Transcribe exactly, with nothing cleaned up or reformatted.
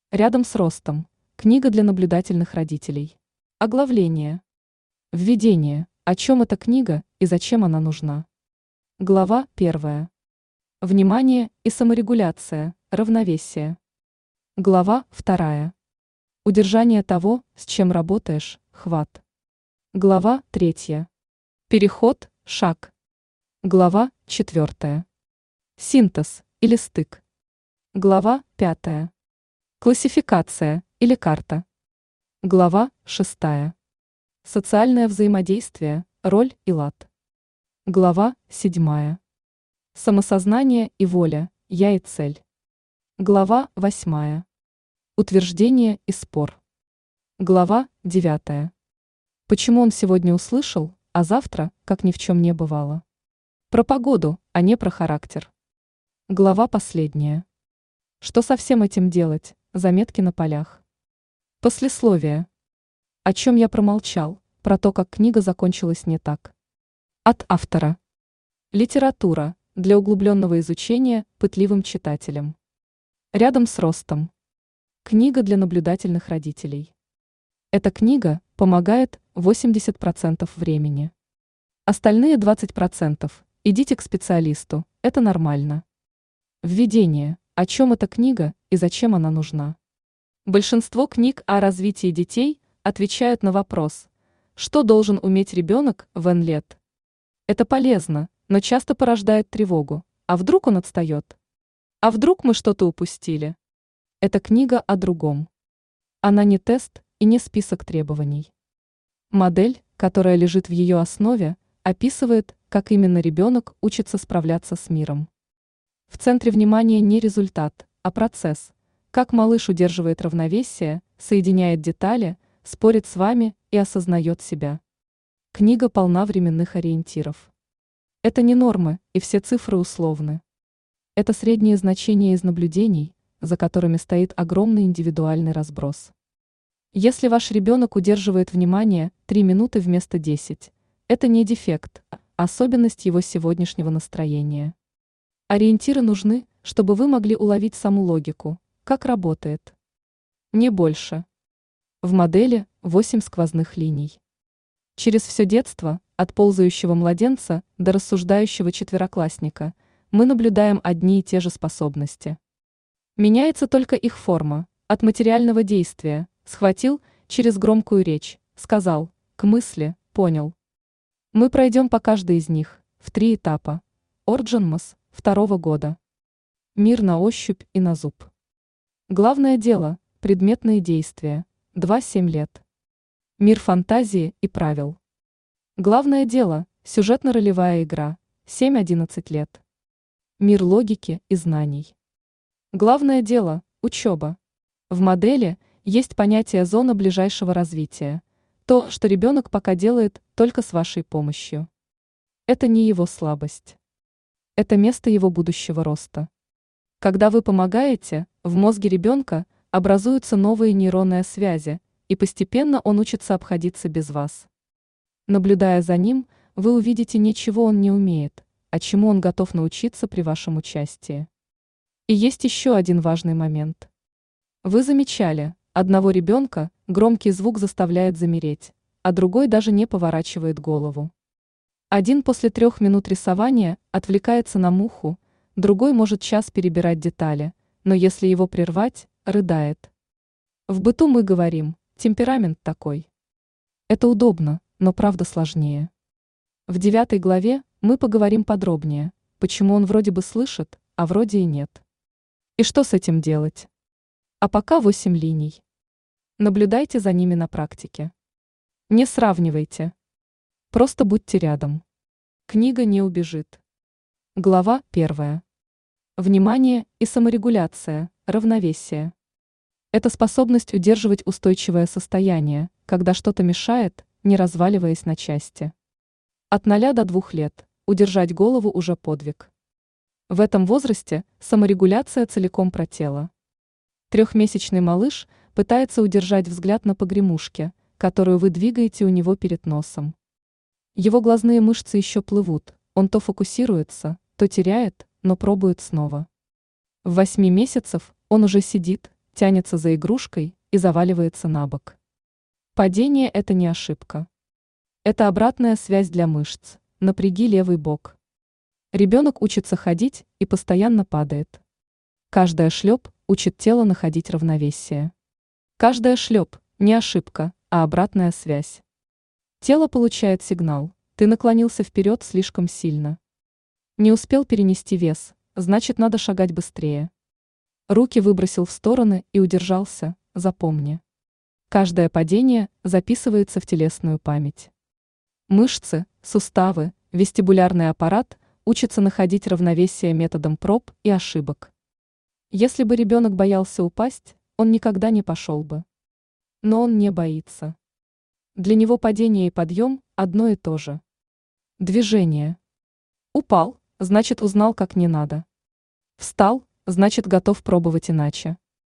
Рядом с ростом. Книга для наблюдательных родителей. Оглавление. Введение. О чем эта книга и зачем она нужна? Глава первая. Внимание и саморегуляция, равновесие. Глава вторая. Удержание того, с чем работаешь, хват. Глава третья. Переход, шаг. Глава четвертая. Синтез или стык. Глава пятая. Классификация или карта. Глава шестая. Социальное взаимодействие, роль и лад. Глава седьмая. Самосознание и воля, я и цель. Глава восьмая. Утверждение и спор. Глава девятая. Почему он сегодня услышал, а завтра, как ни в чем не бывало? Про погоду, а не про характер. Глава последняя. Что со всем этим делать? Заметки на полях. Послесловие. О чем я промолчал, про то, как книга закончилась не так. От автора. Литература для углубленного изучения пытливым читателем. Рядом с ростом. Книга для наблюдательных родителей. Эта книга помогает восемьдесят процентов времени. Остальные двадцать процентов идите к специалисту, это нормально. Введение. О чем эта книга и зачем она нужна? Большинство книг о развитии детей отвечают на вопрос, что должен уметь ребенок в N лет. Это полезно, но часто порождает тревогу. А вдруг он отстает? А вдруг мы что-то упустили? Эта книга о другом. Она не тест и не список требований. Модель, которая лежит в ее основе, описывает, как именно ребенок учится справляться с миром. В центре внимания не результат, а процесс. Как малыш удерживает равновесие, соединяет детали, спорит с вами и осознает себя. Книга полна временных ориентиров. Это не нормы, и все цифры условны. Это средние значения из наблюдений, за которыми стоит огромный индивидуальный разброс. Если ваш ребенок удерживает внимание три минуты вместо десяти, это не дефект, а особенность его сегодняшнего настроения. Ориентиры нужны, чтобы вы могли уловить саму логику, как работает. Не больше. В модели восемь сквозных линий. Через все детство, от ползающего младенца до рассуждающего четвероклассника, мы наблюдаем одни и те же способности. Меняется только их форма, от материального действия, схватил через громкую речь, сказал, к мысли, понял. Мы пройдем по каждой из них, в три этапа. Орджонмас, второго года. Мир на ощупь и на зуб. Главное дело, предметные действия, два-семь лет. Мир фантазии и правил. Главное дело, сюжетно-ролевая игра, семь-одиннадцать лет. Мир логики и знаний. Главное дело, учеба. В модели есть понятие зона ближайшего развития, то, что ребенок пока делает только с вашей помощью. Это не его слабость. Это место его будущего роста. Когда вы помогаете, в мозге ребенка образуются новые нейронные связи, и постепенно он учится обходиться без вас. Наблюдая за ним, вы увидите не чего он не умеет, а чему он готов научиться при вашем участии. И есть еще один важный момент. Вы замечали, одного ребенка громкий звук заставляет замереть, а другой даже не поворачивает голову. Один после трех минут рисования отвлекается на муху, другой может час перебирать детали, но если его прервать, рыдает. В быту мы говорим, темперамент такой. Это удобно, но правда сложнее. В девятой главе мы поговорим подробнее, почему он вроде бы слышит, а вроде и нет. И что с этим делать? А пока восемь линий. Наблюдайте за ними на практике. Не сравнивайте. Просто будьте рядом. Книга не убежит. Глава первая. Внимание и саморегуляция, равновесие. Это способность удерживать устойчивое состояние, когда что-то мешает, не разваливаясь на части. От ноля до двух лет удержать голову уже подвиг. В этом возрасте саморегуляция целиком про тело. Трехмесячный малыш пытается удержать взгляд на погремушке, которую вы двигаете у него перед носом. Его глазные мышцы еще плывут, он то фокусируется, то теряет, но пробует снова. В восьми месяцев он уже сидит, тянется за игрушкой и заваливается на бок. Падение – это не ошибка. Это обратная связь для мышц. Напряги левый бок. Ребенок учится ходить и постоянно падает. Каждая шлеп учит тело находить равновесие. Каждая шлеп – не ошибка, а обратная связь. Тело получает сигнал: ты наклонился вперед слишком сильно. Не успел перенести вес, значит, надо шагать быстрее. Руки выбросил в стороны и удержался, запомни. Каждое падение записывается в телесную память. Мышцы, суставы, вестибулярный аппарат учатся находить равновесие методом проб и ошибок. Если бы ребенок боялся упасть, он никогда не пошел бы. Но он не боится. Для него падение и подъем одно и то же. Движение. Упал, значит, узнал, как не надо. Встал, значит, готов пробовать иначе.